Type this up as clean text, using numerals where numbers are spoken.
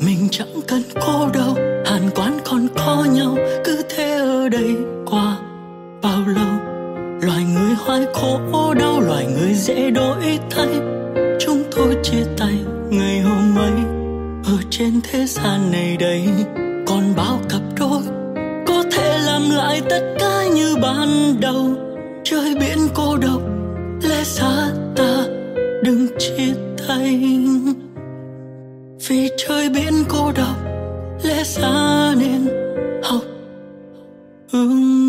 Mình chẳng cần cô đâu, hàn quán còn có nhau, cứ thế ở đây qua bao lâu. Loài người hoài khổ đau, loài người dễ đổi thay. Chúng tôi chia tay ngày hôm ấy. Ở trên thế gian này đây còn bao cặp đôi có thể làm lại tất cả như ban đầu. Trời biển cô độc, lẽ xa ta đừng chia tay. Vì trời biển cô độc, lẽ xa nên học hướng